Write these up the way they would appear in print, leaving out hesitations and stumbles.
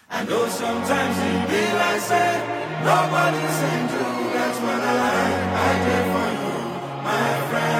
I know sometimes it be like say nobody send you. That's when I did for you, my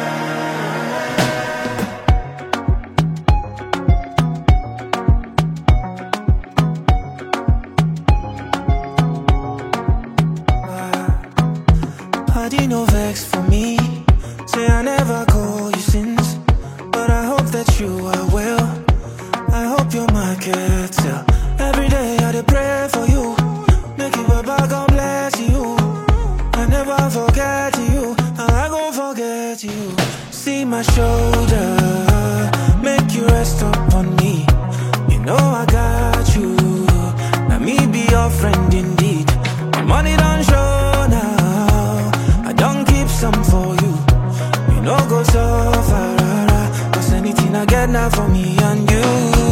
friend. Party no vex for me. Say I never call you since, but I hope that you are well. I hope your market sell. Every day I dey pray for you. Make you Baba God bless you. I never forget you. I gon' forget you. See my shoulder, make you rest upon me. You know I got you. Now me be your friend indeed. My money don't show now. I don't keep some for you. You know go so far, cause anything I get now for me and you.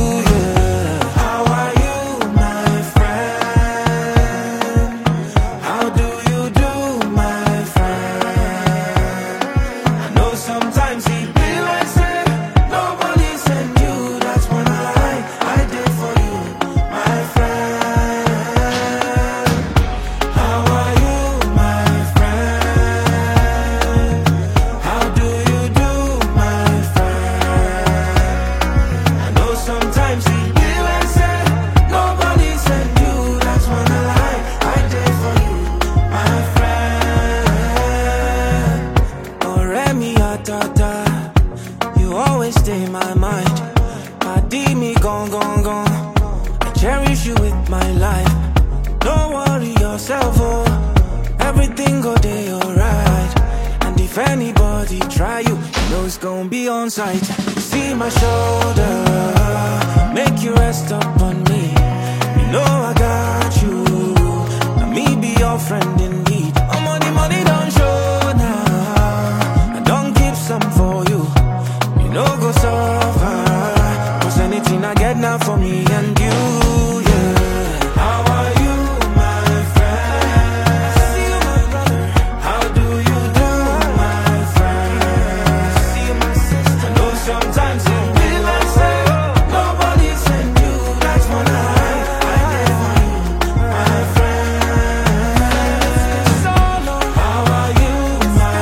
You always stay in my mind. My D me gone. I cherish you with my life. Don't worry yourself, oh. Everything go day alright. And if anybody try you, you know it's gonna be on sight. See my shoulder, make you rest upon me. You know I got you. Now me be your friend indeed. I'm on the money don't show now. I don't keep some for you. You know go so far, cause anything I get now for me and you, yeah. How are you, my friend? I see you, my brother. How do you do, my friend? I see you, my sister. I know sometimes it be like say nobody send you. That's when I did for you, my friend. So long. How are you, my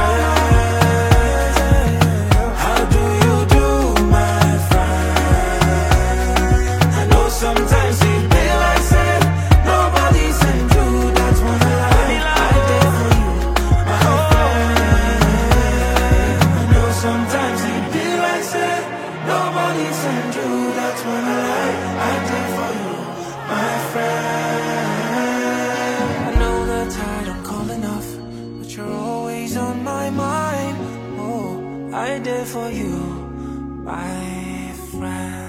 friend? How do you do, my friend? I know sometimes it be like say nobody send you. That's when I did for you, my friend. I know sometimes it be like say nobody send you. That's when I did for you, my friend. I know that I don't call enough, but you're always on my mind. Oh, I did for you, my friend.